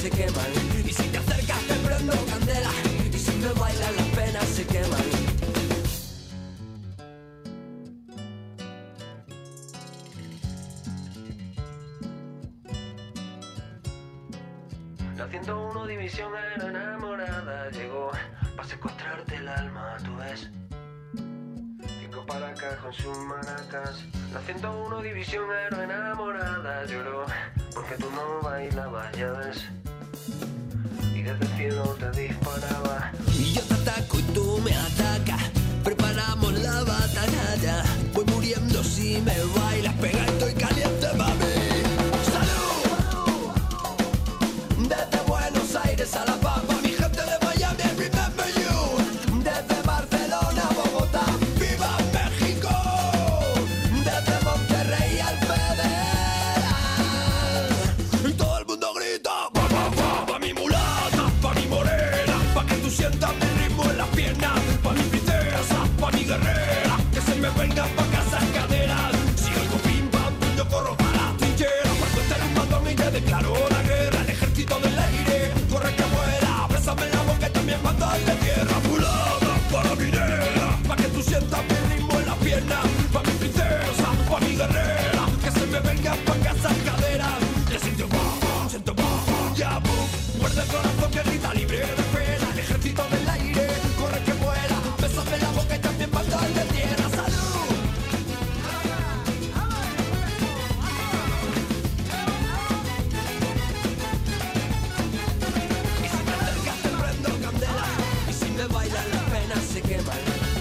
se queman. Y si te acercas te prendo candela, y si me bailas las penas se queman. La 101 división era enamorada, llegó para secuestrarte el alma, tú ves. Cinco para acá con sus maracas. La 101 división era enamorada, lloró porque tú no bailabas, ya ves. Y desde el cielo te disparaba. Y yo te ataco y tú me atacas, preparamos la batalla. Voy muriendo si me bailas, pega, estoy caliente, mami. A La Pampa, mi gente de Miami, I remember you. Desde Barcelona a Bogotá, ¡viva México! Desde Monterrey al Federal, y todo el mundo grita, pa, pa, pa, pa mi mulata, pa mi morena, pa que tú sientas mi ritmo en las piernas, pa mi princesa, pa mi guerrera, que se me venga pa casa en caderas. Si oigo pim pam, yo corro para la trinchera, cuando esté un matón y te declaro la guerra, el ejército del aire. Corre que vuela, bésame la boca y también mándale tierra. Mulata para mi nena, pa' que tú sientas mi ritmo en la pierna. Pa' mi princesa, pa' mi guerrera, que se me venga pa' casa cadera. Le siento bajo, ya boom. Muerde el corazón que grita libre de pena. El ejército del aire, corre que vuela, bésame la boca y también mándale tierra. ¡Salud! Bailan las penas se queman.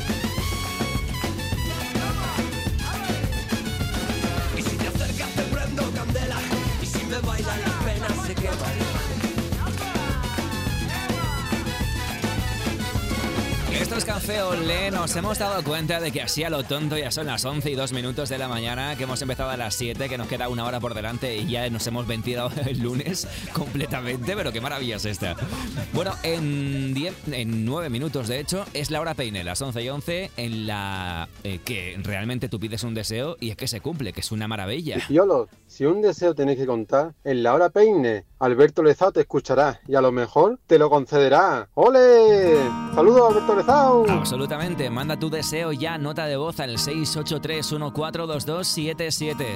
Y si te acercas te prendo candela, y si me bailan las penas se queman. Esto es Café Olé. Nos hemos dado cuenta de que así a lo tonto ya son las 11:02 de la mañana, que hemos empezado a las 7, que nos queda una hora por delante y ya nos hemos ventilado el lunes completamente, pero qué maravilla es esta. Bueno, en 9 minutos de hecho es la hora Peine, las 11:11, en la que realmente tú pides un deseo y es que se cumple, que es una maravilla. Piolos, si un deseo tenéis que contar, en la hora Peine, Alberto Lezao te escuchará y a lo mejor te lo concederá. ¡Ole! ¡Saludos, Alberto Lezao! Absolutamente, manda tu deseo ya, nota de voz al 683-142277,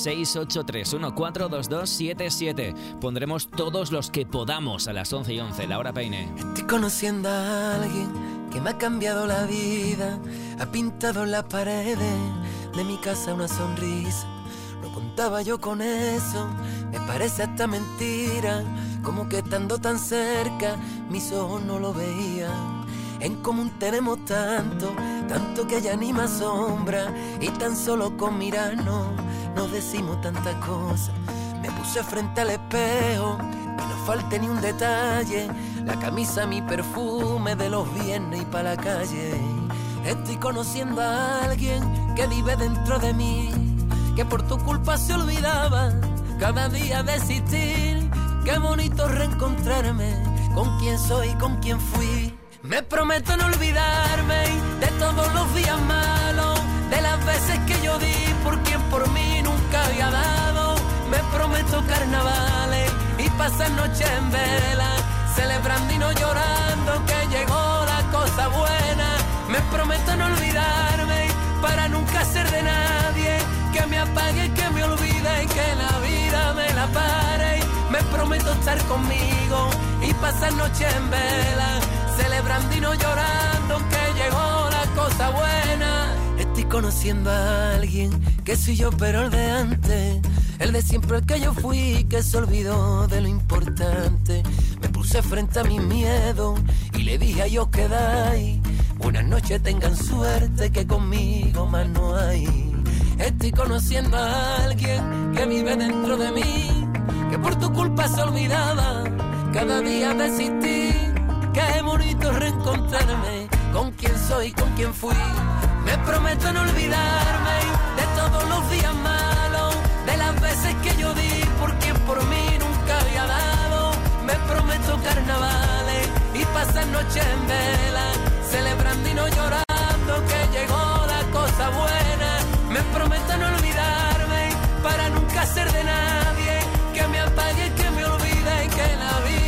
683-142277. Pondremos todos los que podamos a las 11:11, la hora Peine. Estoy conociendo a alguien que me ha cambiado la vida, ha pintado en las paredes de mi casa una sonrisa. No contaba yo con eso, me parece hasta mentira, como que estando tan cerca mis ojos no lo veían. En común tenemos tanto, tanto que ya ni me asombra, y tan solo con mirarnos nos decimos tantas cosas. Me puse frente al espejo, que no falte ni un detalle, la camisa, mi perfume de los viernes y pa' la calle. Estoy conociendo a alguien que vive dentro de mí, que por tu culpa se olvidaba cada día de existir. Qué bonito reencontrarme con quien soy, con quien fui. Me prometo no olvidarme de todos los días malos, de las veces que yo di por quien por mí nunca había dado. Me prometo carnavales y pasar noches en vela, celebrando y no llorando que llegó la cosa buena. Me prometo no olvidarme para nunca ser de nadie, que me apague, que me olvide y que la vida me la pare. Me prometo estar conmigo y pasar noches en vela, celebrando y no llorando que llegó la cosa buena. Estoy conociendo a alguien que soy yo pero el de antes, el de siempre, el que yo fui, que se olvidó de lo importante. Me puse frente a mi miedo y le dije a Dios quedáis, buenas noches, tengan suerte que conmigo más no hay. Estoy conociendo a alguien que vive dentro de mí, que por tu culpa se olvidaba cada día de existir. Qué bonito reencontrarme con quien soy, con quien fui. Me prometo no olvidarme de todos los días malos, de las veces que yo di por quien por mí nunca había dado. Me prometo carnavales y pasar noches en vela, celebrando y no llorando que llegó la cosa buena. Me prometo no olvidarme para nunca ser de nadie, que me apague, que me olvide y que la vida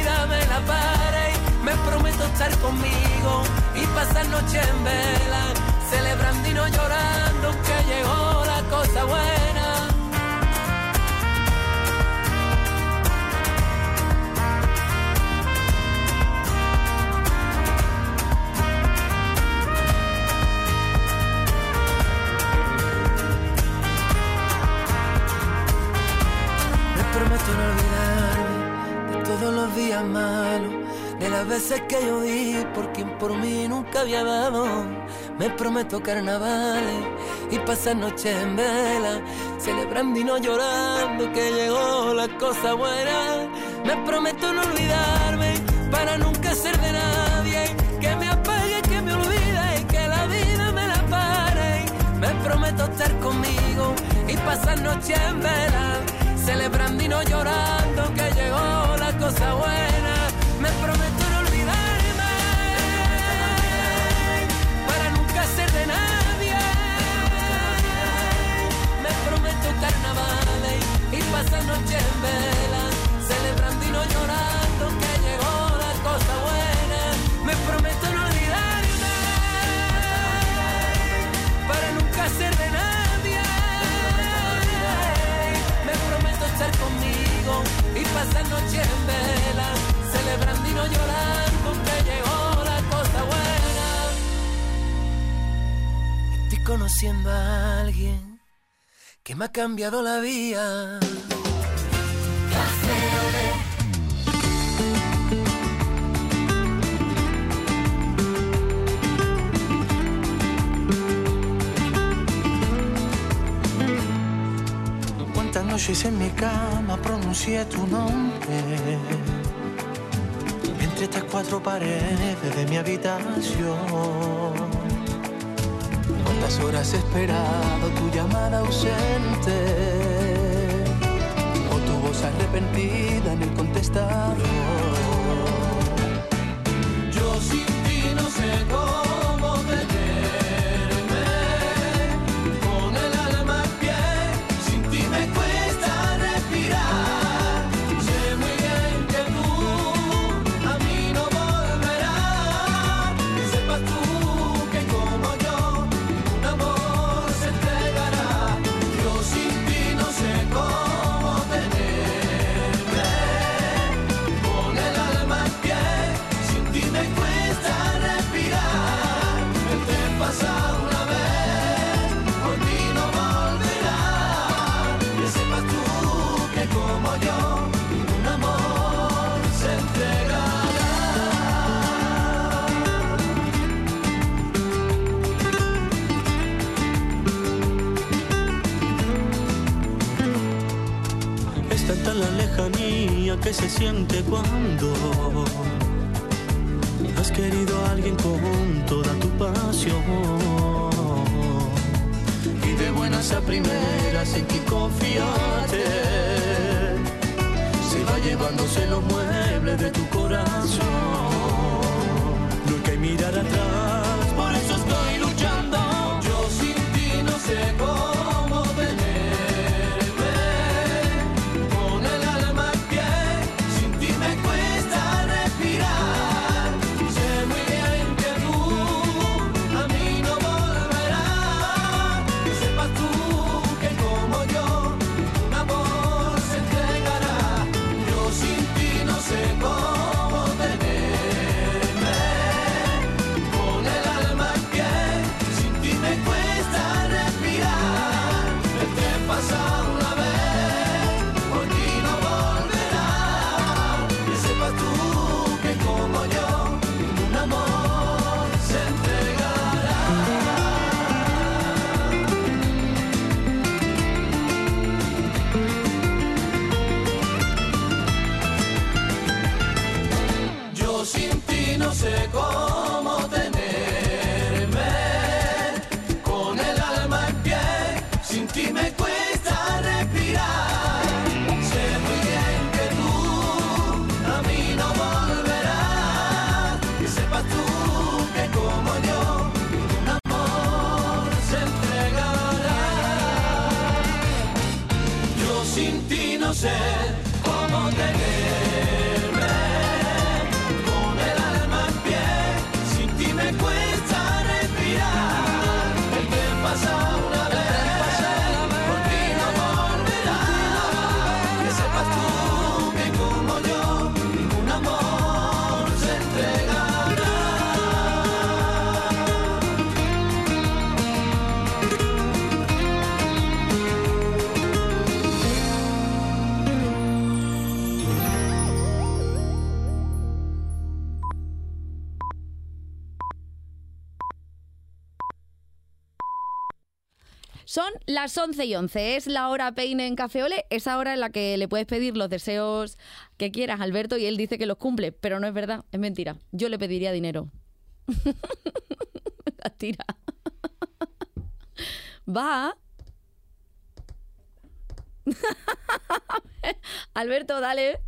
estar conmigo y pasar noche en vela, celebrando y no llorando que llegó la cosa buena. Prometo no olvidarme de todos los días malos, de las veces que yo di por quien por mí nunca había dado. Me prometo carnavales y pasar noches en vela, celebrando y no llorando que llegó la cosa buena. Me prometo no olvidarme para nunca ser de nadie, que me apague, que me olvide y que la vida me la pare. Me prometo estar conmigo y pasar noches en vela, celebrando y no llorando que llegó la cosa buena. Me prometo no olvidarme para nunca ser de nadie. Me prometo carnavales y pasar noche en vela, celebrando y no llorando que llegó la cosa buena. Me prometo no olvidarme para nunca ser de nadie. Estar conmigo y pasar noche en vela, celebrando y no llorando que llegó la cosa buena. Estoy conociendo a alguien que me ha cambiado la vida. Noches en mi cama pronuncié tu nombre entre estas cuatro paredes de mi habitación. Cuántas horas he esperado tu llamada ausente o tu voz arrepentida en el contestador. Yo sin ti no sé cómo tenerme, con el alma en pie, sin ti me cuesta. La lejanía que se siente cuando has querido a alguien con toda tu pasión, y de buenas a primeras en que confiaste se va llevándose los muebles de tu corazón. Nunca hay mirar atrás, por eso estoy luchando. Yo sin ti no sé cómo tener. sé cómo tenerme con el alma en pie. Son las 11:11, es la hora peine en Café Olé, esa hora en la que le puedes pedir los deseos que quieras a Alberto y él dice que los cumple, pero no es verdad, es mentira. Yo le pediría dinero. La tira. Va. Alberto, dale.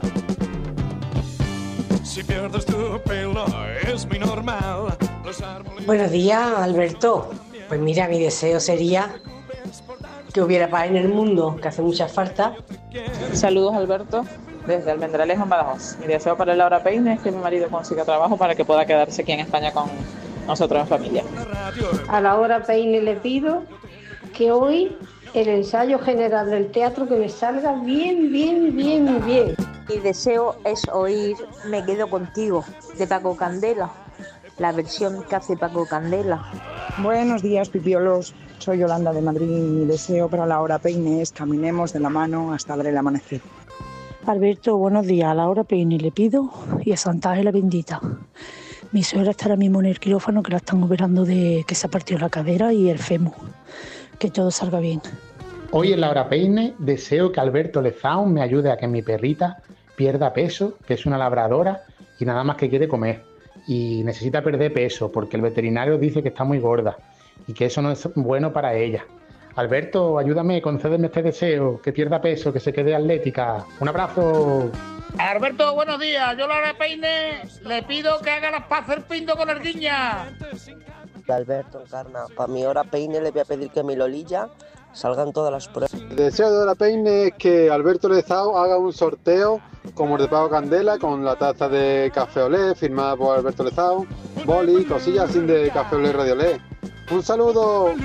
Si pierdes tu pelo es muy normal. Buenos días, Alberto. Pues mira, mi deseo sería que hubiera paz en el mundo, que hace mucha falta. Saludos, Alberto, desde Almendralejo, en Badajoz. Mi deseo para Laura Peine es que mi marido consiga trabajo para que pueda quedarse aquí en España con nosotros en familia. A Laura Peine le pido que hoy el ensayo general del teatro que me salga bien. Mi deseo es oír Me quedo contigo, de Paco Candela, la versión que hace Paco Candela. Buenos días, pipiolos. Soy Yolanda de Madrid y mi deseo para Laura Peine es caminemos de la mano hasta ver el amanecer. Alberto, buenos días. A Laura Peine le pido y a Santa Ángela bendita. Mi suegra está ahora mismo en el quirófano, que la están operando de que se ha partido la cadera y el fémur. Que todo salga bien. Hoy en Laura Peine deseo que Alberto Lezaun me ayude a que mi perrita pierda peso, que es una labradora y nada más que quiere comer. Y necesita perder peso porque el veterinario dice que está muy gorda y que eso no es bueno para ella. Alberto, ayúdame, concédeme este deseo, que pierda peso, que se quede atlética. Un abrazo. Alberto, buenos días. Yo, Laura Peine, le pido que haga las paces el pinto con Arguiña. Alberto, Encarna, para mi hora Peine le voy a pedir que mi Lolilla salgan todas las pruebas. El deseo de Hora Peine es que Alberto Lezao haga un sorteo como el de Paco Candela con la taza de Café Olé firmada por Alberto Lezao, boli, cosillas así de Café Olé Radio Olé. ¡Un saludo!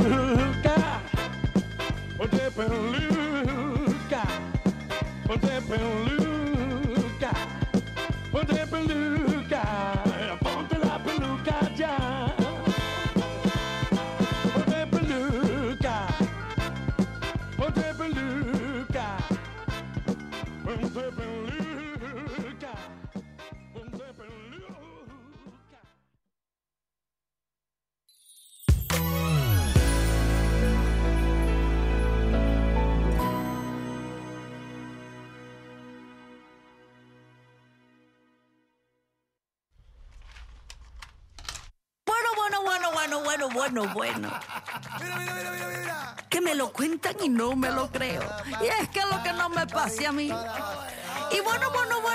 Bueno. Que me lo cuentan y no me lo creo. Y es que lo que no me pase a mí. Y bueno.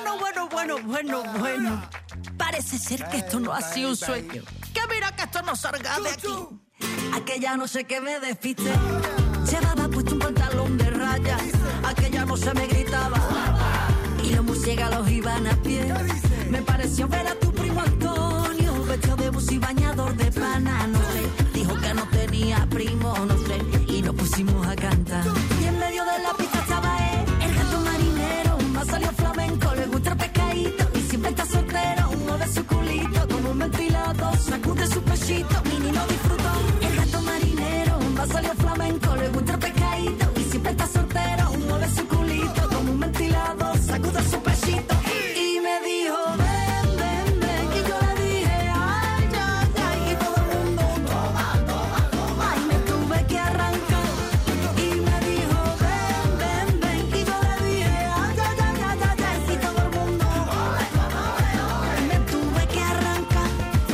Parece ser que esto no ha sido un sueño. Que mira que esto no salga de aquí. Aquella no sé qué me despiste. Llevaba puesto un pantalón de rayas. Aquella no se me gritaba. Y los murciélagos iban a pie. Me pareció ver a tu primo Antonio, vestido de bus y bañador de pana, no sé. Dijo que no tenía primo, no sé. Y nos pusimos a cantar. Y en medio de la pista estaba él, el gato marinero. Más salió flamenco, le gusta el pescadito. Y siempre está soltero, mueve su culito como un ventilador, sacude su pechito. Mini lo disfrutó. El gato marinero, más salió flamenco, le gusta el pescadito. Y siempre está soltero, mueve su culito como un ventilador, sacude su pechito. Y me dijo, ven, y yo le dije, ay, y todo el mundo, toma, y me tuve que arrancar. Y me dijo, ven, y yo le dije, ay, y todo el mundo, me tuve que arrancar.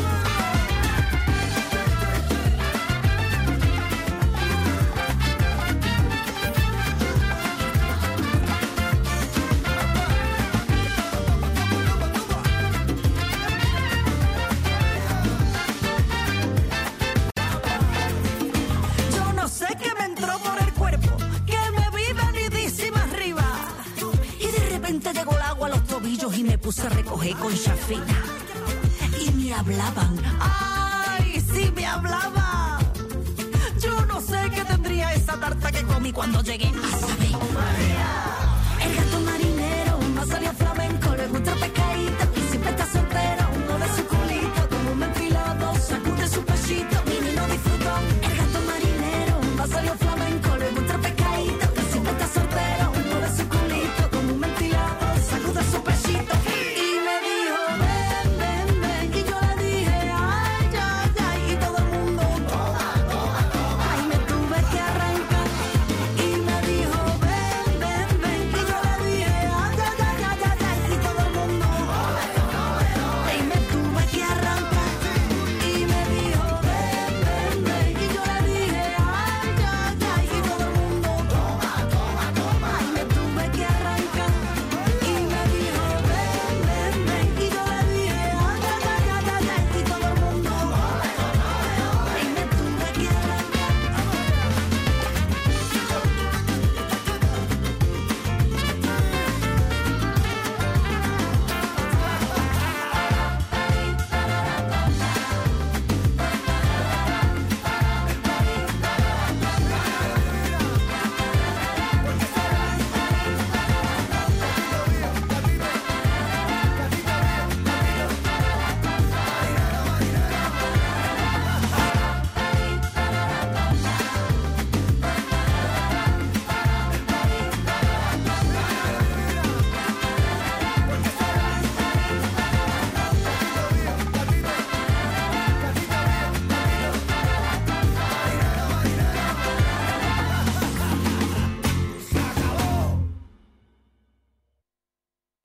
Yo no sé qué me entró por el cuerpo, que me vi venidísima arriba. Y de repente llegó el agua a los tobillos y me puse a recoger con chafita. Y me hablaban, ¡ay, sí me hablaban! Yo no sé qué tendría esa tarta que comí cuando llegué a saber. El gato marinero no salió flamenco, le gusta el pescadito. Y siempre está soltero, mueve su culito como un ventilador, sacude su pechito. Mini no disfrutó. El gato marinero no salió flamenco, le gusta el pescadito. Y siempre está soltero, mueve su culito como un ventilador, sacude su pechito. Y me dijo, ven, y yo le dije, ay, y todo el mundo, toma, y me tuve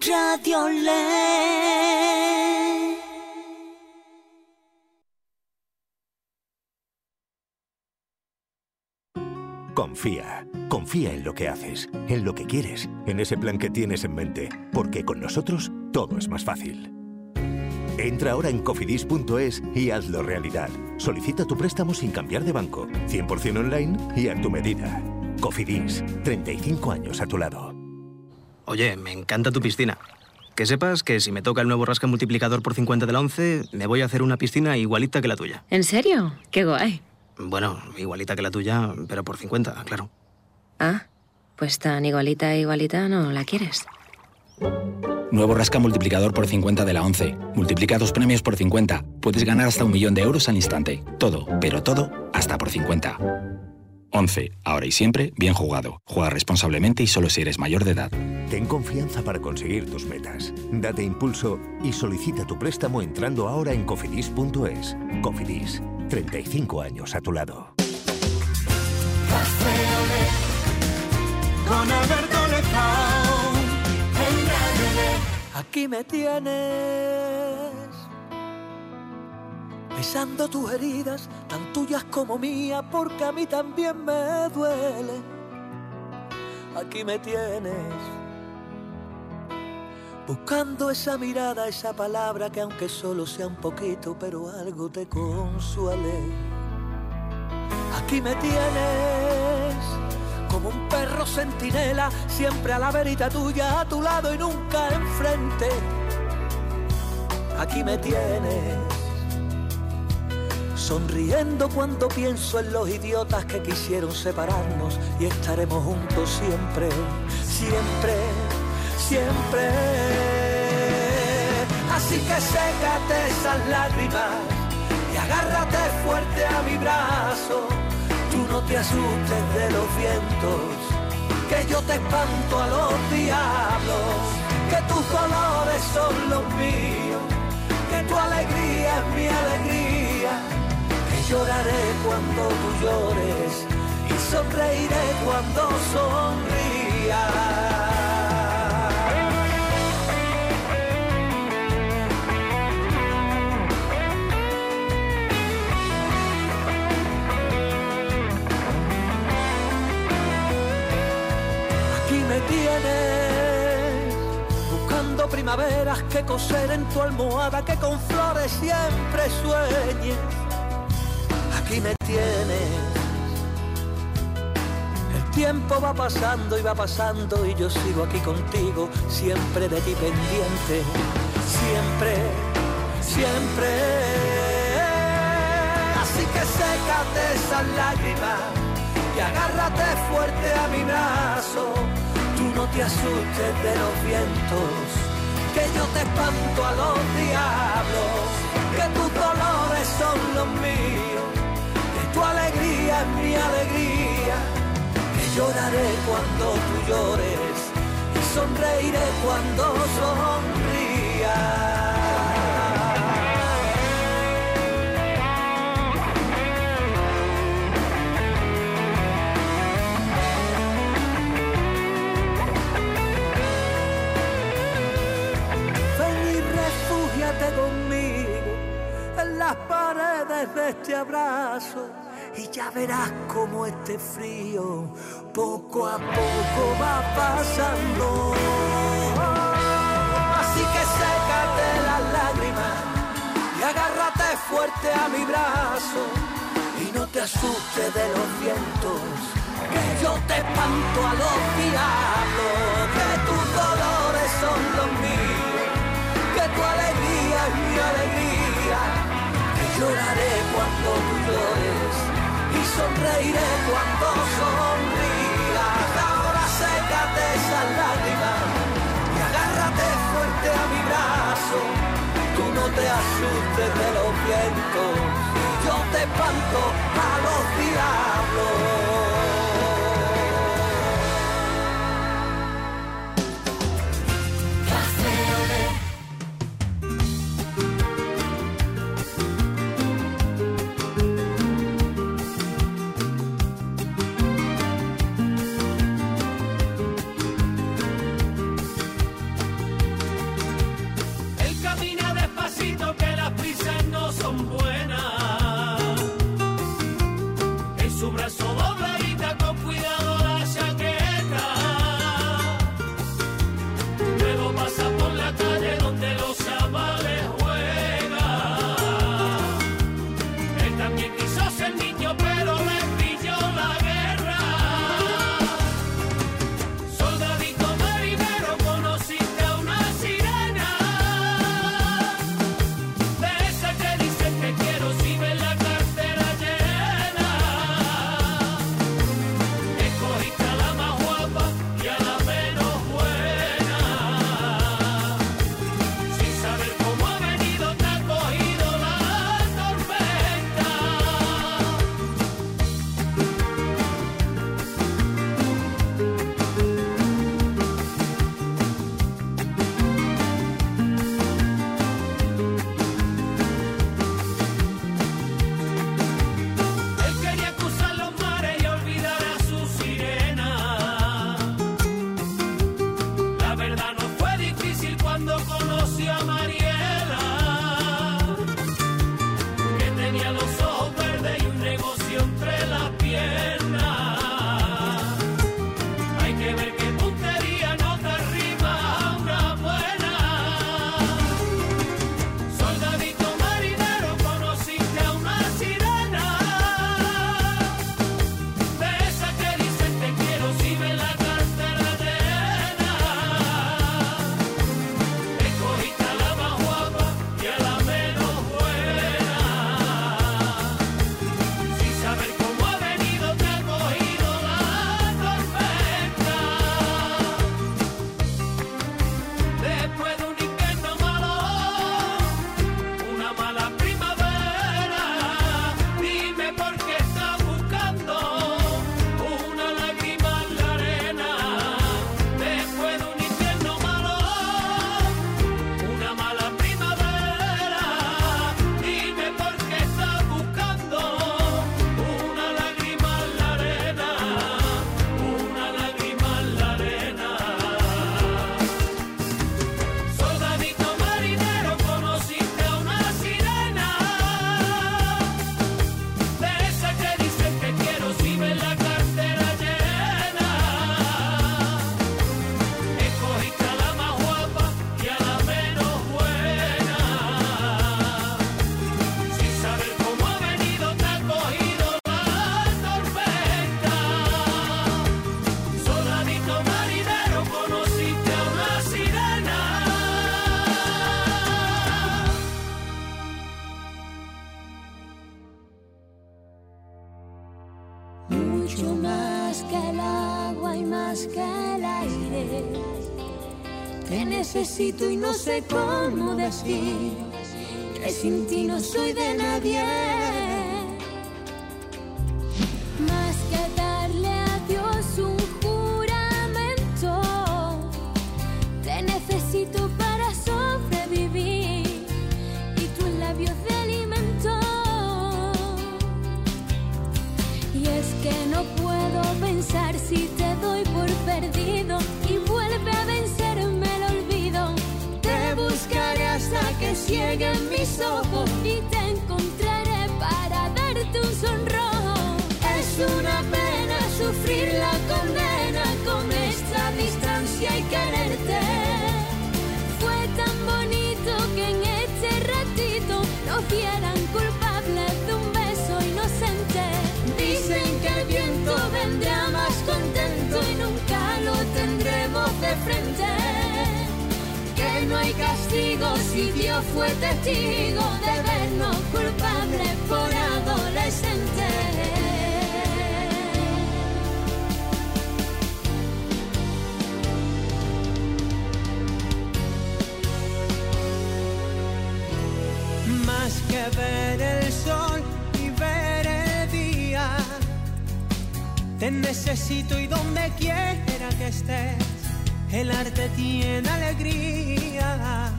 Radiolé. Confía. Confía en lo que haces, en lo que quieres, en ese plan que tienes en mente, porque con nosotros todo es más fácil. Entra ahora en cofidis.es y hazlo realidad. Solicita tu préstamo sin cambiar de banco, 100% online y a tu medida. Cofidis, 35 años a tu lado. Oye, me encanta tu piscina. Que sepas que si me toca el nuevo rasca multiplicador por 50 de la 11, me voy a hacer una piscina igualita que la tuya. ¿En serio? ¡Qué guay! Bueno, igualita que la tuya, pero por 50, claro. Ah, pues tan igualita no la quieres. Nuevo rasca multiplicador por 50 de la 11. Multiplica tus premios por 50. Puedes ganar hasta 1 millón de euros al instante. Todo, pero todo, hasta por 50. 11. Ahora y siempre, bien jugado. Juega responsablemente y solo si eres mayor de edad. Ten confianza para conseguir tus metas. Date impulso y solicita tu préstamo entrando ahora en cofidis.es. Cofidis, 35 años a tu lado. Con Alberto Lezao. Aquí me tienes, besando tus heridas, tan tuyas como mías, porque a mí también me duele. Aquí me tienes, buscando esa mirada, esa palabra que aunque solo sea un poquito, pero algo te consuele. Aquí me tienes, como un perro centinela, siempre a la verita tuya, a tu lado y nunca enfrente. Aquí me tienes, sonriendo cuando pienso en los idiotas que quisieron separarnos, y estaremos juntos siempre, siempre, siempre. Así que sécate esas lágrimas y agárrate fuerte a mi brazo. Tú no te asustes de los vientos, que yo te espanto a los diablos, que tus colores son los míos, que tu alegría es mi alegría, que lloraré cuando tú llores y sonreiré cuando sonrías. Me tienes buscando primaveras que coser en tu almohada, que con flores siempre sueñes. Aquí me tienes, el tiempo va pasando y va pasando y yo sigo aquí contigo, siempre de ti pendiente, siempre, siempre. Así que sécate esas lágrimas y agárrate fuerte a mi brazo. Tú no te asustes de los vientos, que yo te espanto a los diablos, que tus dolores son los míos, que tu alegría es mi alegría, que lloraré cuando tú llores y sonreiré cuando sonrías. Conmigo en las paredes de este abrazo y ya verás como este frío poco a poco va pasando. Así que sécate las lágrimas y agárrate fuerte a mi brazo y no te asustes de los vientos, que yo te espanto a los diablos, que tus dolores son los míos, que tu alegría es mi alegría, que lloraré cuando tú llores y sonreiré cuando sonrías. Ahora sécate esas lágrimas y agárrate fuerte a mi brazo. Tú no te asustes de los vientos, yo te espanto a los diablos. mucho más que el agua y más que el aire. Te necesito y no sé cómo decir que sin ti no soy de nadie. Más que darle a Dios un juramento, te necesito para sobrevivir y tus labios de alimento. Y es que no puedo pensar si te doy por perdido y vuelve a vencerme el olvido. Te buscaré hasta que cieguen mis ojos y te encontraré para darte un sonrojo. Es una pena sufrir la condena con esta distancia y quererte. Fue tan bonito que en este ratito nos vieran culpables de un beso inocente. Dicen que el viento vendrá más contento y nunca lo tendremos de frente. Que no hay castigo si Dios fue testigo de vernos culpables por adolescentes. Más que ver el sol y ver el día, te necesito y donde quiera que estés, el arte tiene alegría.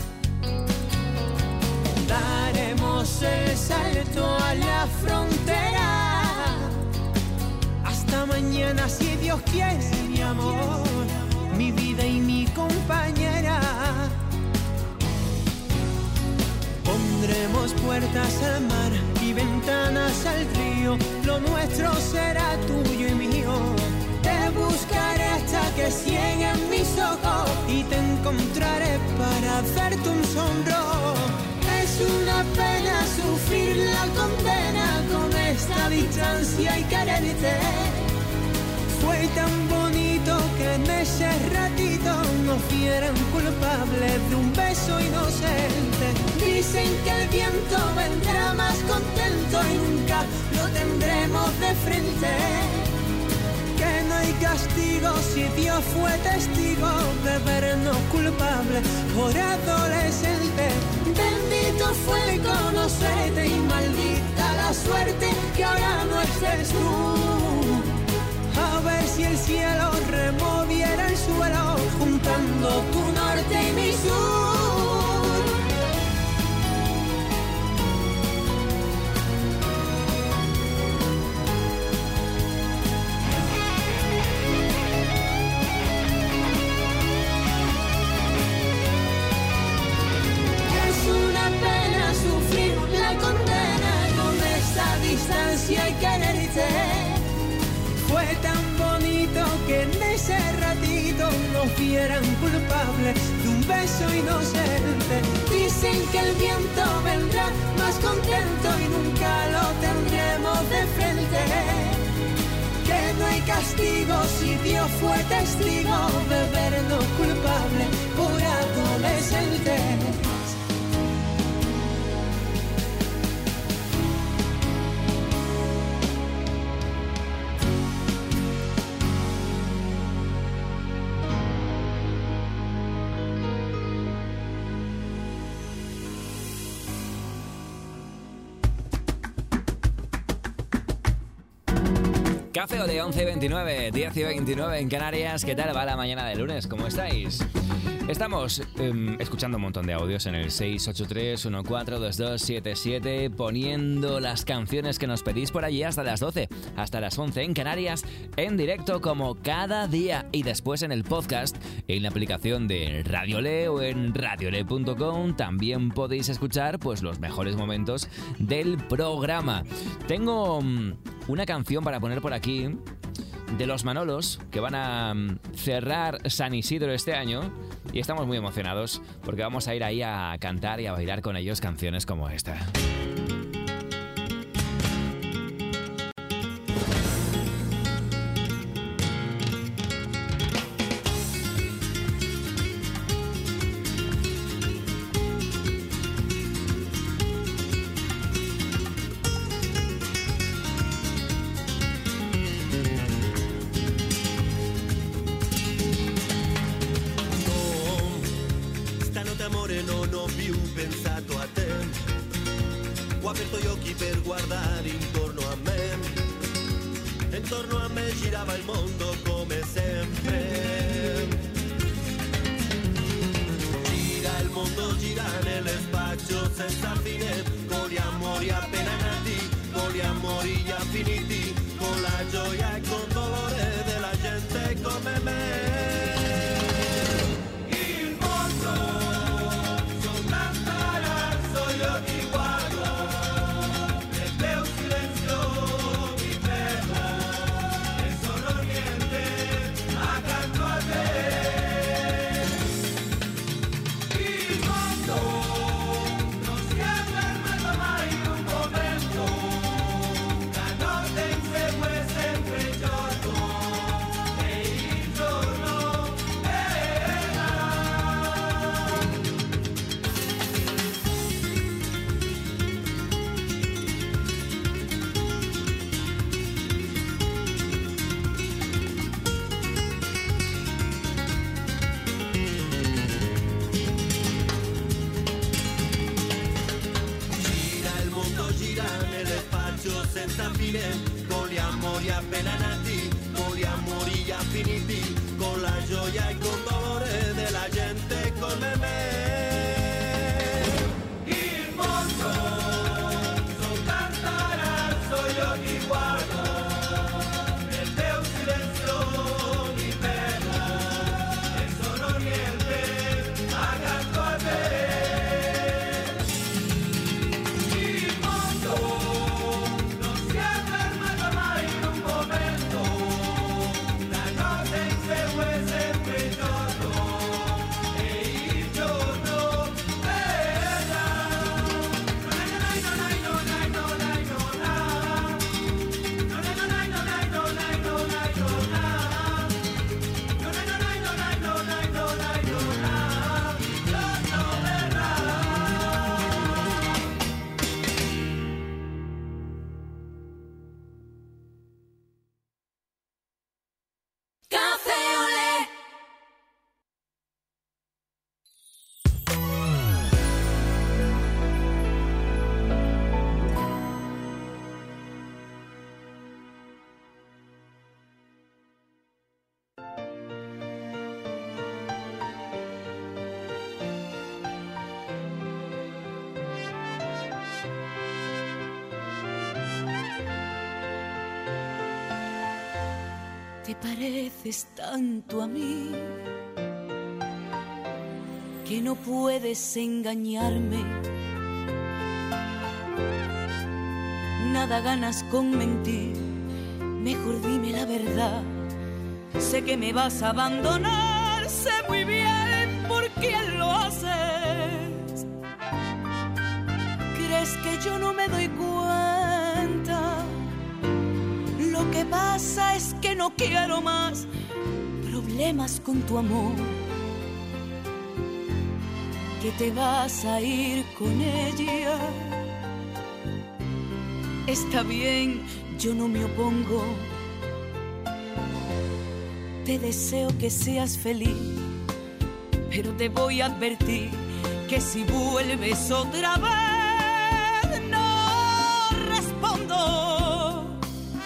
Daremos el salto a la frontera. Hasta mañana si Dios quiere, mi amor, mi vida y mi compañera. Pondremos puertas al mar y ventanas al río. Lo nuestro será tuyo y mío. Te buscaré hasta que cieguen mis ojos y te encontraré para hacerte un sonrojo. Es una pena sufrir la condena con esta distancia y quererte. Fue tan bonito que en ese ratito nos vieran culpables de un beso inocente. Dicen que el viento vendrá más contento y nunca lo tendremos de frente. Que no hay castigo si Dios fue testigo de vernos culpables por adolescentes. Bendito fue conocerte y maldita la suerte que ahora no estés tú. A ver si el cielo removiera el suelo juntando tu norte y mi sur. Es una pena sufrir la condena con esta distancia y quererte. Fue tan bonito que en ese ratito nos vieran culpables de un beso inocente. Dicen que el viento vendrá más contento y nunca lo tendremos de frente. Que no hay castigo si Dios fue testigo de vernos culpables por adolescentes. Café Olé 11:29, 10:29 en Canarias. ¿Qué tal va la mañana de lunes? ¿Cómo estáis? Estamos escuchando un montón de audios en el 683-142277, poniendo las canciones que nos pedís por allí hasta las 12, hasta las 11 en Canarias, en directo como cada día. Y después en el podcast, en la aplicación de Radio Olé o en radiolé.com, también podéis escuchar pues los mejores momentos del programa. Tengo una canción para poner por aquí de Los Manolos, que van a cerrar San Isidro este año, y estamos muy emocionados porque vamos a ir ahí a cantar y a bailar con ellos canciones como esta. certo gli occhi per guardare intorno a me girava il mondo come sempre. Gira il mondo, gira nello spazio senza fine, con gli amori appena nati, con gli amori già finiti, con la gioia e con dolore della gente come me. Il mondo soltanto adesso io ti guardo, nel teu silenzio mi fermo e sono niente accanto a te. Il mondo non si è fermato mai un momento, la notte insegue sempre il giorno e il giorno verrà. Gira il mondo, gira nello spazio senza fine, con gli amori appena nati, con gli amori già finiti, con la gioia e con dolore della gente come me. Il mondo soltanto adesso io ti guardo, nel teu silenzio mi fermo e sono niente accanto a te. Il mondo non si è fermato mai un momento, la notte insegue sempre il giorno e il giorno verrà. Café Olé. Te pareces tanto a mí que no puedes engañarme. Nada ganas con mentir, mejor dime la verdad. Sé que me vas a abandonar, sé muy bien por quién lo haces. ¿Crees que yo no me doy cuenta? Lo que pasa es que no quiero más problemas con tu amor. Que te vas a ir con ella. Está bien, yo no me opongo. Te deseo que seas feliz, pero te voy a advertir que si vuelves otra vez no respondo.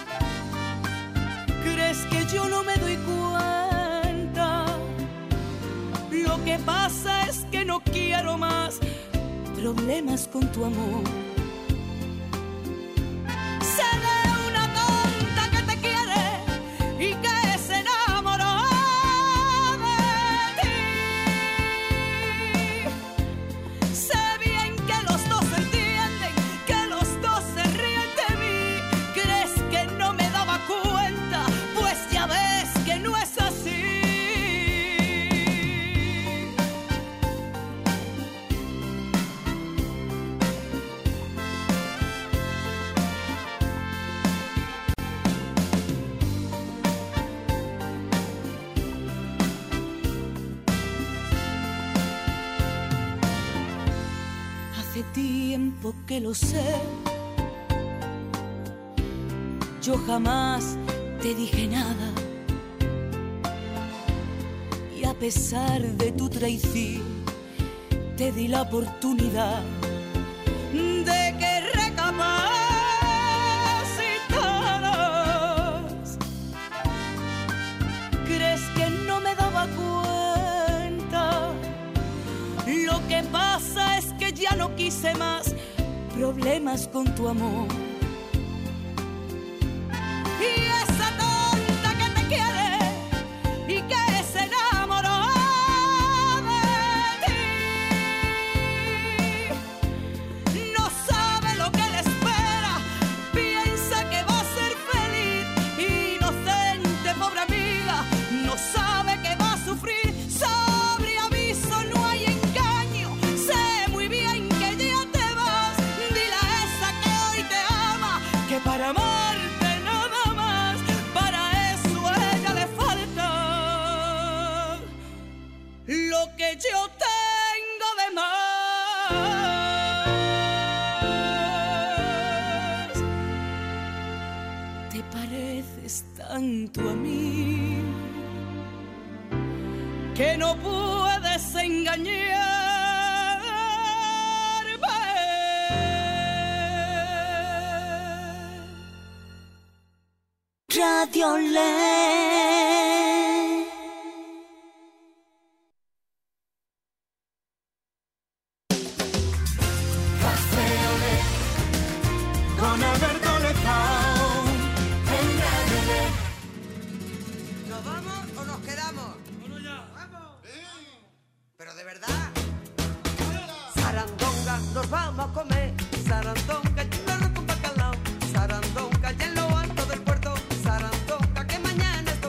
¿Crees que yo no me doy cuenta? Lo que pasa es que no quiero más problemas con tu amor. Sé de una tonta que te quiere y que se enamoró de ti. Sé bien que los dos se entienden, que los dos se ríen de mí. ¿Crees que no me daba cuenta? Pues ya ves que no es así. Hace tiempo que lo sé. Yo jamás te dije nada. Y a pesar de tu traición, te di la oportunidad de que recapacitaras. con tu amor. Y esa tonta que te quiere y que se enamoró de ti, no sabe lo que le espera, piensa que va a ser feliz. Inocente, pobre amiga, no sabe que va a sufrir. Sobre aviso no hay engaño, sé muy bien que ya te vas. Dile a esa que hoy te ama, que para amarte nada más, para eso a ella le falta lo que yo tengo de más. Te pareces tanto a mí que no puedes engañarme. Radio Le. Café Olé, con Alberto Lezao, en Radio Le. ¿Nos vamos o nos quedamos? ¡Vamos! Pero de verdad. Sarandonga, nos vamos a comer. Sarandonga, y un arroz con bacalao. Sarandonga, y en lo alto del puerto. Sarandonga, que mañana es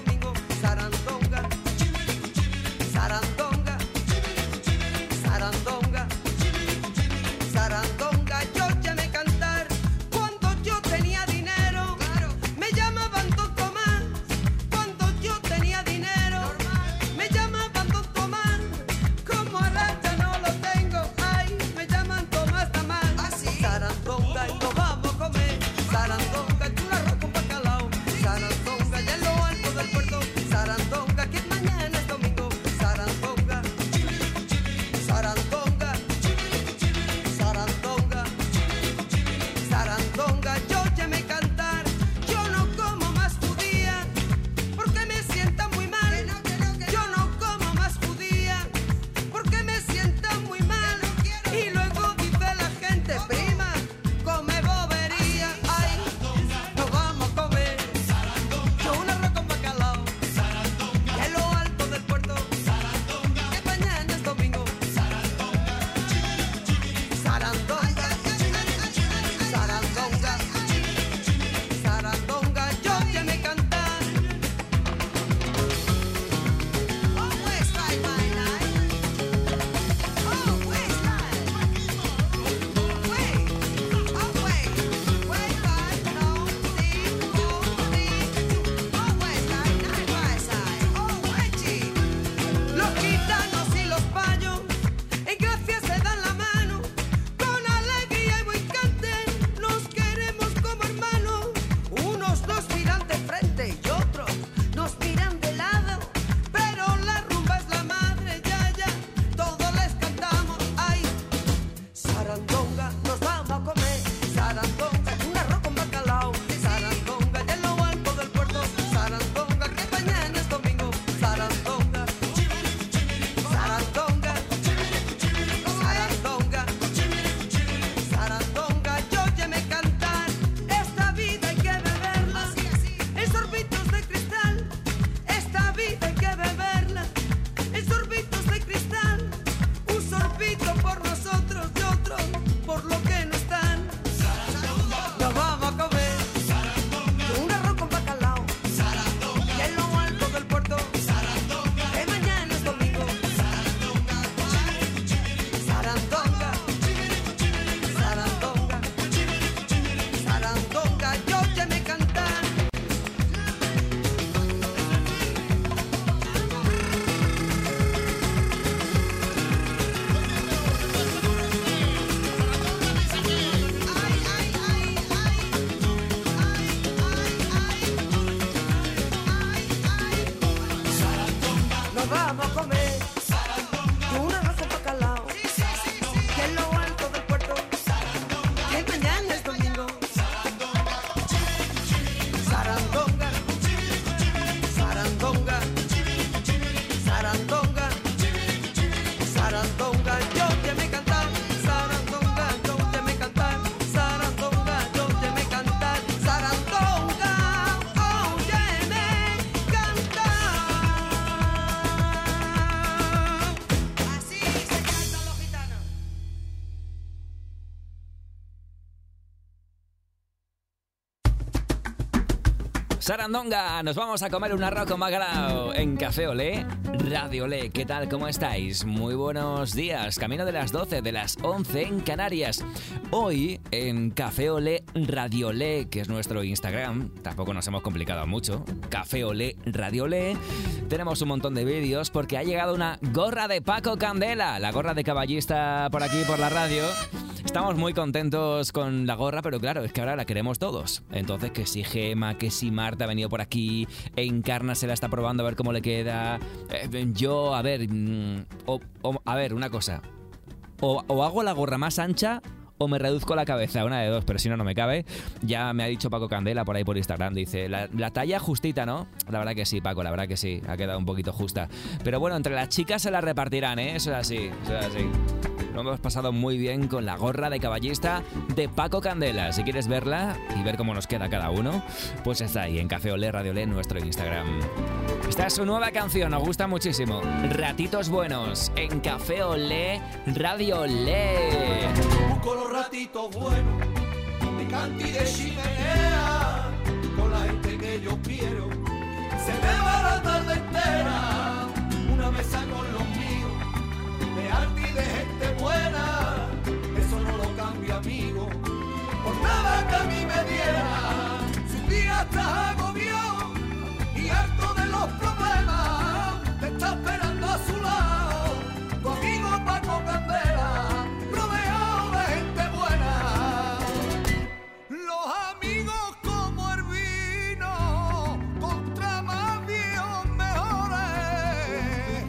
Sarandonga, nos vamos a comer un arroz con bacalao en Café Olé, Radio Olé. ¿Qué tal? ¿Cómo estáis? Muy buenos días. Camino de las 12, de las 11 en Canarias. Hoy en Café Olé, Radio Olé, que es nuestro Instagram. Tampoco nos hemos complicado mucho. Café Olé, Radio Olé. Tenemos un montón de vídeos porque ha llegado una gorra de Paco Candela, la gorra de caballista por aquí, por la radio. Estamos muy contentos con la gorra, pero claro, es que ahora la queremos todos. Entonces, que si Gema, que si Marta ha venido por aquí, Encarna se la está probando a ver cómo le queda. Yo, a ver, a ver, una cosa. O hago la gorra más ancha o me reduzco la cabeza, una de dos, pero si no, no me cabe. Ya me ha dicho Paco Candela por ahí por Instagram, dice, la talla justita, ¿no? La verdad que sí, Paco, la verdad que sí, ha quedado un poquito justa. Pero bueno, entre las chicas se la repartirán, ¿eh? Eso es así, eso es así. Lo hemos pasado muy bien con la gorra de caballista de Paco Candela. Si quieres verla y ver cómo nos queda cada uno, pues está ahí en Café Olé, Radio Olé, nuestro Instagram. Esta es su nueva canción, nos gusta muchísimo. Ratitos buenos en Café Olé, Radio Olé. Busco los ratitos buenos de canti y de chimenea con la gente que yo quiero. Se me va la tarde entera, una mesa con los míos, de arte y de gente buena. Eso no lo cambio, amigo, por nada que a mí me diera. Si un día estás agobiado y harto de los problemas, te está esperando a su lado tu amigo Paco Candela, rodeado de gente buena. Los amigos como el vino, contra más viejos mejores.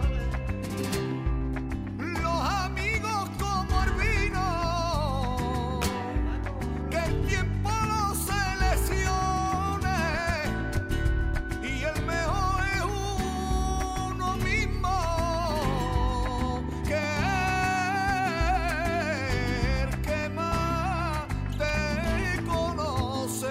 Los amigos como el vino, que el tiempo los seleccione, y el mejor es uno mismo, que el que más te conoce.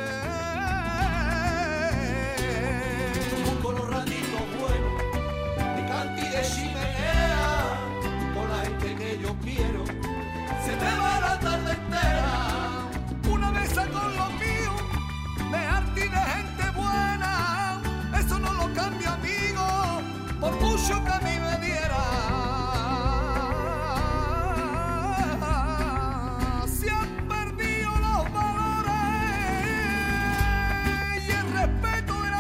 Busco los ratitos buenos de canti y de chimenea con la gente que yo quiero. Se me va la tarde entera, una mesa con los míos, de arte y de gente buena. Eso no lo cambio, amigo, por mucho que a mí me diera. Se han perdido los valores y el respeto del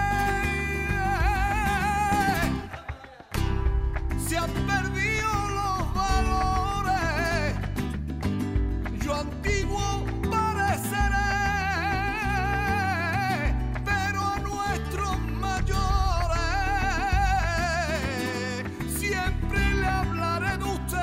ayer. Se han perdido los valores, yo antiguo pareceré, pero a nuestros mayores siempre le hablaré de usted.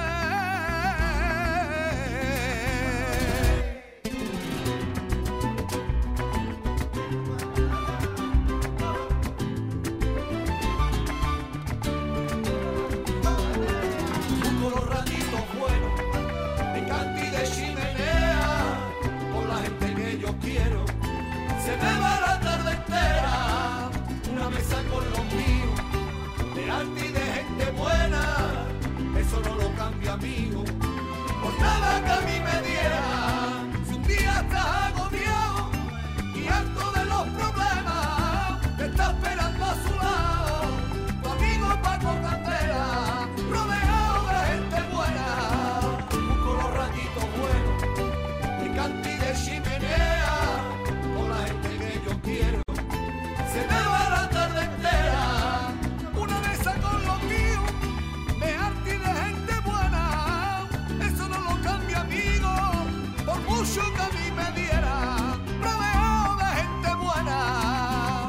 Busco los ratitos buenos de canti y de chimenea con la gente que yo quiero. Se me va la tarde entera, una mesa con los míos, de arte y de gente buena. Eso no lo cambio, amigo, por nada que a mí me diera. Si un día estás agobiado y harto de los problemas, te está esperando a su lado tu amigo Paco Candela, rodeado de gente buena. Busco los ratitos buenos de canti y de chimenea con la gente que yo quiero. Se me va la tarde entera, una mesa con los míos, de arte y de gente buena. Eso no lo cambio, amigo, por mucho que a mí me diera, rodeado de gente buena.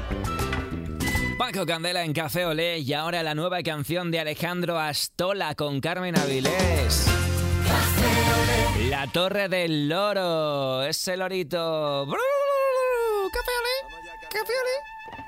Paco Candela en Café Olé y ahora la nueva canción de Alejandro Astola con Carmen Avilés. La Torre del Loro, ese lorito. Café Olé, Café Olé.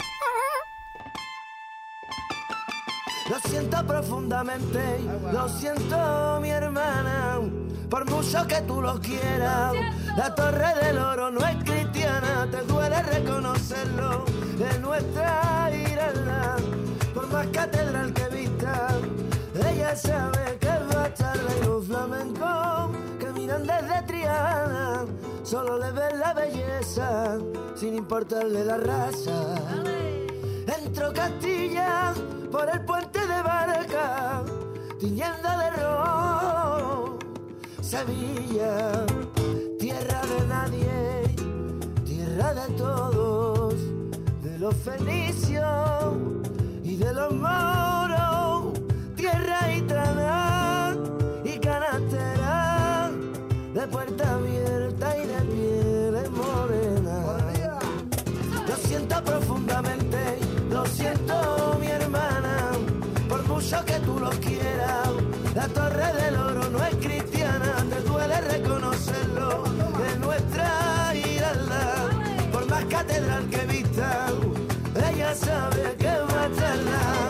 Lo siento profundamente, lo siento mi hermana, por mucho que tú lo quieras. La Torre del Oro no es cristiana, te duele reconocerlo, es nuestra Irlanda, por más catedral que vista. Ella sabe que va a estar en los flamencos que miran desde Triana, solo le ves la belleza, sin importarle la raza. Entro Castilla por el puente de Barca, tiñendo de rojo Sevilla, tierra de nadie, tierra de todos, de los fenicios y de los moros, tierra gitana y canastera, de puerta abierta y de pieles morena. Lo siento profundamente, lo siento mi hermana, por mucho que tú lo quieras, la Torre del Oro no es cristiana, te duele reconocerlo, es nuestra Iralda, por más catedral que vista, ella sabe que va a estarla.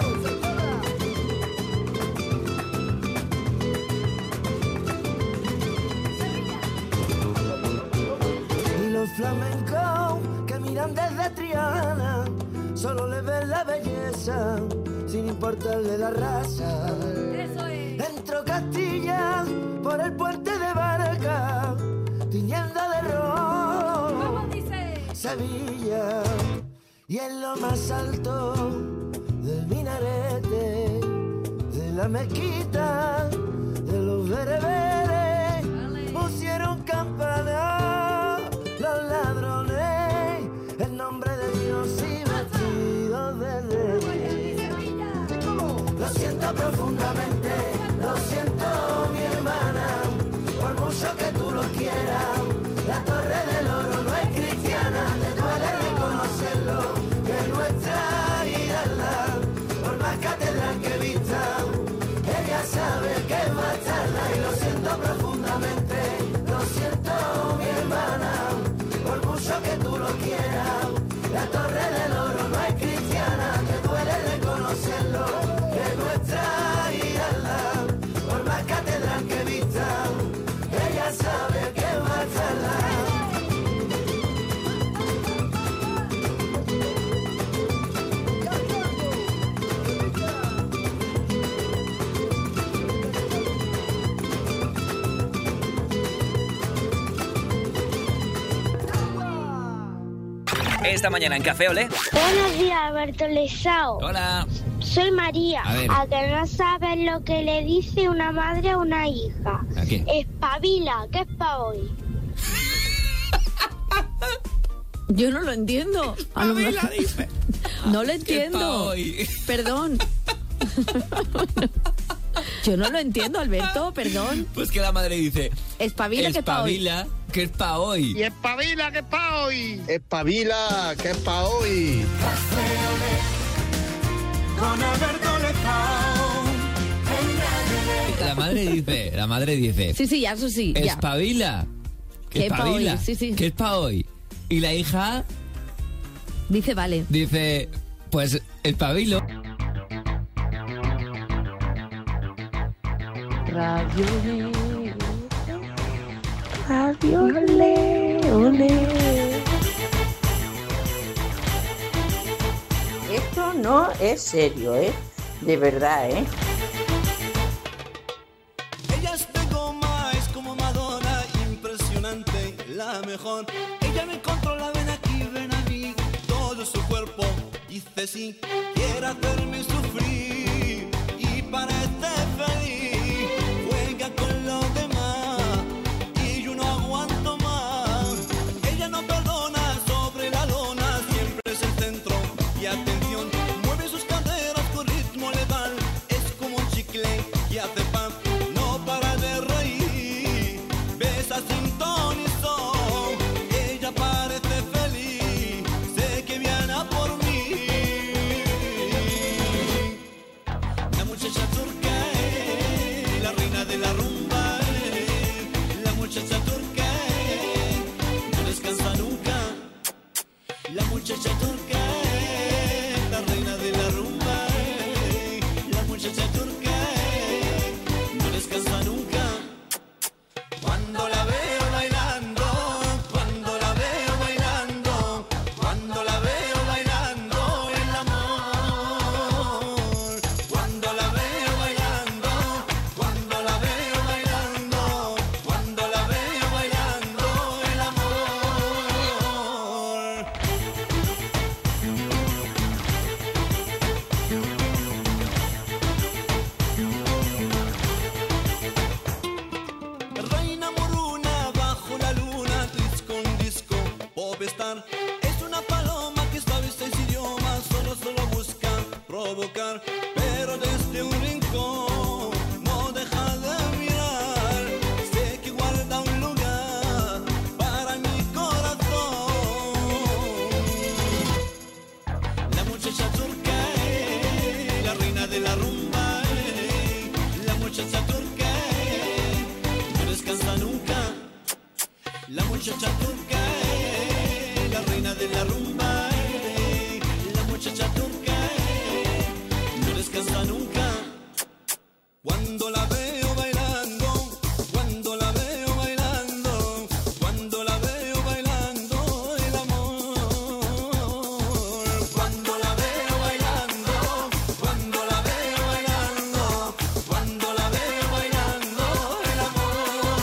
Y los flamencos que miran desde Triana, solo le ven la belleza, sin importarle la raza. Entro Castilla por el puente de Barca, tiñendo de rojo Sevilla, y en lo más alto del minarete, de la mezquita, de los bereberes, pusieron campana los ladrones, en nombre de Dios y vestidos de rey. Lo siento profundamente, lo siento mi hermana, por mucho que tú lo quieras, la Torre del Oro no es cristiana, te duele reconocerlo, que es nuestra Iralda, por más catedral que vista, ella sabe que va a estarla. Y lo siento profundamente, lo siento mi hermana, por mucho que tú lo quieras, la Torre del Oro no es cristiana, te duele reconocerlo, que es nuestra Iralda, por más catedral que vista, ella sabe que va a estarla. Esta mañana en Café Olé. Buenos días, Alberto Lesao. Hola. Soy María. A que no sabes lo que le dice una madre a una hija. ¿A qué? Espabila, que es pa' hoy. Yo no lo entiendo. A lo mejor... dice. No lo entiendo. Perdón. Yo no lo entiendo, Alberto, perdón. Pues que la madre dice... Espabila, que es pa' hoy. Espabila, que es pa' hoy. Y espabila, que es pa' hoy. Espabila, que es pa' hoy. Con Alberto Lezao. La madre dice... Sí, ya, eso sí, ya. Espabila. Que es pa' hoy, sí. Que es pa' hoy. Y la hija... Dice, vale. Dice, pues, espabilo. Radio Olé, olé. Esto no es serio, ¿eh? De verdad, ¿eh? Ella es de goma, es como Madonna, impresionante, la mejor. Ella me controla, ven aquí, ven a mí. Todo su cuerpo dice sí, quiere hacerme sufrir y parece feliz. Juega con los demás y yo no aguanto más. Ella no perdona, sobre la lona siempre es el centro. Y atención, mueve sus caderas con ritmo letal. Es como un chicle que hace pam, no para de reír. Besa sin ton y son, ella parece feliz. Sé que viene a por mí. La muchacha turca, la reina de la rumba. La muchacha turca, no descansa nunca. La muchacha turca, la reina de la rumba. La muchacha turca, no descansa nunca. Cuando la veo bailando, cuando la veo bailando, cuando la veo bailando, el amor. Cuando la veo bailando, cuando la veo bailando, cuando la veo bailando, el amor. una paloma que sabe 6 idiomas, solo busca provocar, pero desde un rincón no deja de mirar. Sé que guarda un lugar para mi corazón. La muchacha turca, la reina de la rumba, la muchacha turca, no descansa nunca. La muchacha turca, la reina de la rumba, la muchacha turca, no descansa nunca. Cuando la veo bailando, cuando la veo bailando, cuando la veo bailando, el amor. Cuando la veo bailando, cuando la veo bailando, cuando la veo bailando, el amor.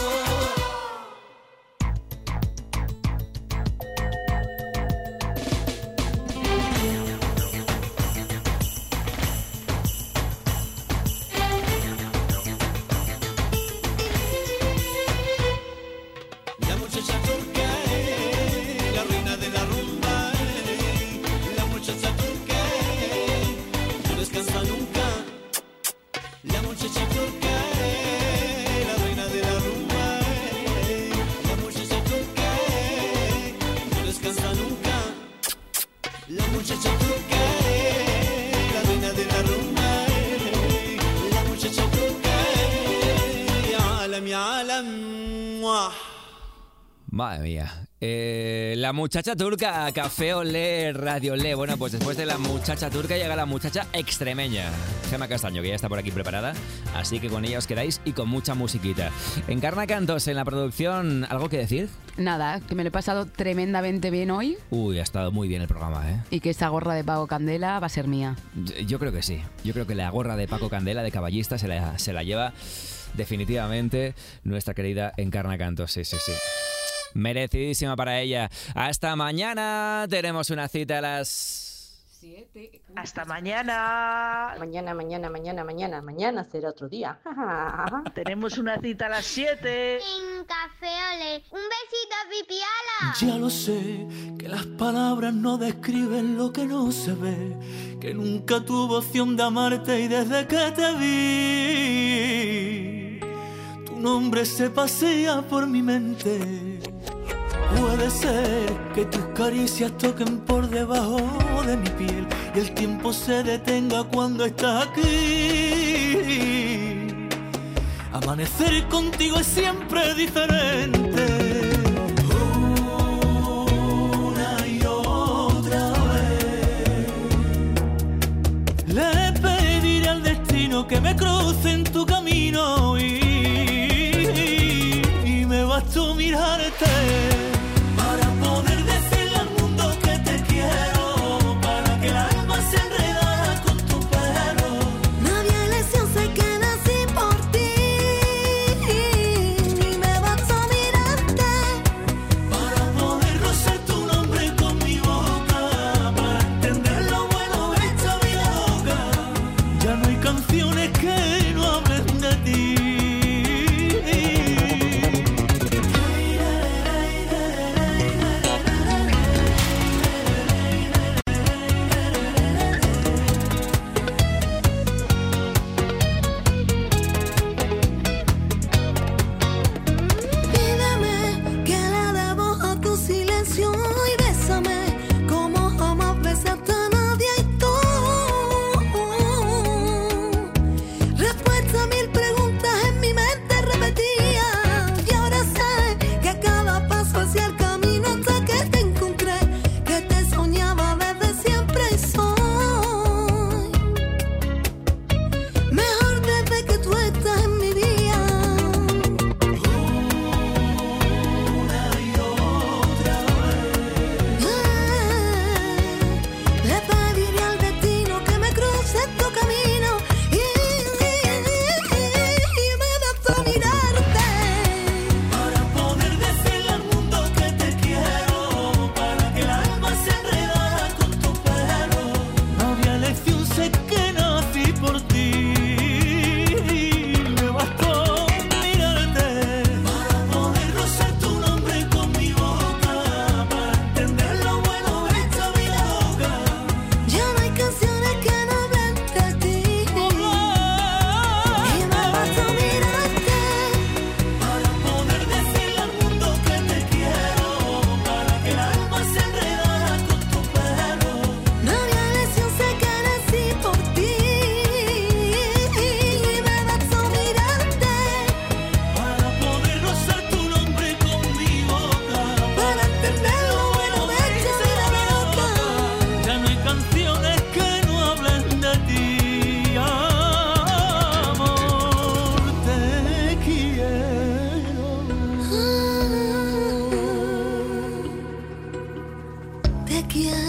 La muchacha turca, la reina de la rumba, la muchacha turca, no descansa nunca. La muchacha turca, la reina de la rumba, la muchacha turca, no descansa nunca. La muchacha turca, la reina de la rumba, la muchacha turca, ya alam, ya alam, muah. Madre mía. La muchacha turca, Café Olé, Radio Olé. Bueno, pues después de la muchacha turca llega la muchacha extremeña, Gemma Castaño, que ya está por aquí preparada. Así que con ella os quedáis y con mucha musiquita. Encarna Cantos en la producción. ¿Algo que decir? Nada, que me lo he pasado tremendamente bien hoy Uy, ha estado muy bien el programa, ¿eh? y que esta gorra de Paco Candela va a ser mía. Yo creo que sí. Yo creo que la gorra de Paco Candela, de caballista, se la lleva definitivamente nuestra querida Encarna Cantos. Sí, sí, sí. Merecidísima para ella. Hasta mañana. Tenemos una cita a las 7. Hasta mañana. Mañana será otro día. Tenemos una cita a las 7. En Café Olé. Un besito, Pipiala. Ya lo sé, que las palabras no describen lo que no se ve, que nunca tuve opción de amarte y desde que te vi, tu nombre se pasea por mi mente. Puede ser que tus caricias toquen por debajo de mi piel y el tiempo se detenga cuando estás aquí. Amanecer contigo es siempre diferente. Una y otra vez le pediré al destino que me cruce en tu camino y me basta mirarte para poder decirle al mundo que te quiero, para que el alma se enredara con tu perro. Nadie lesión se queda así por ti y me vas a mirarte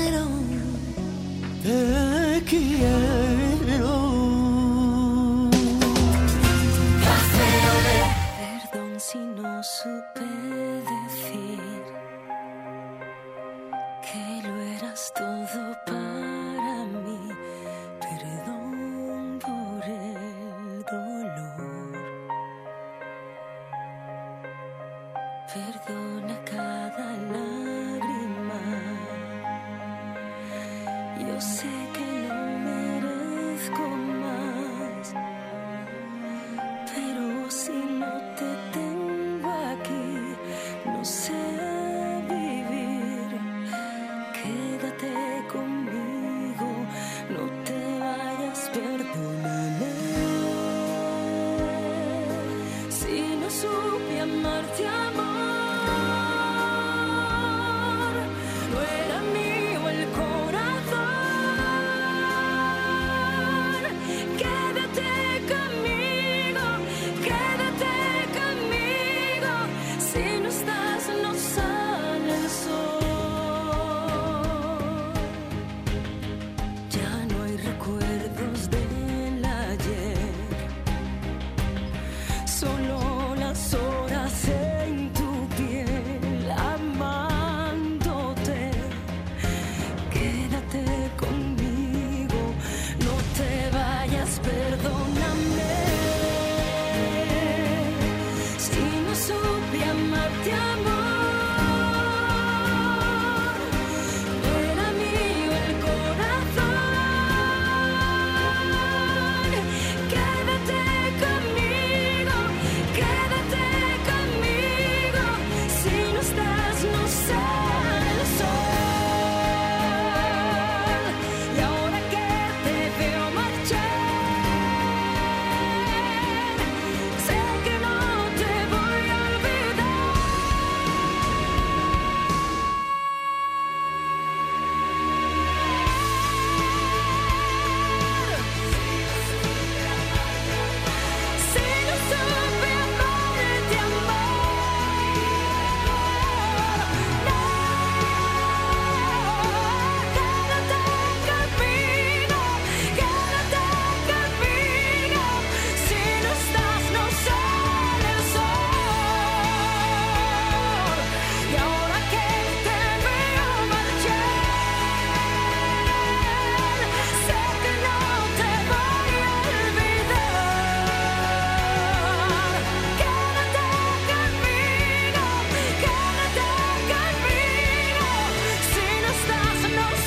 quiero, te quiero. Café Olé. Perdón si no supe decir que lo eras todo para mí. Perdón por el dolor. Perdona cada lágrima. Yo sé que no merezco más, pero si no te tengo aquí, no sé vivir. Quédate conmigo, no te vayas, perdóname. Si no supe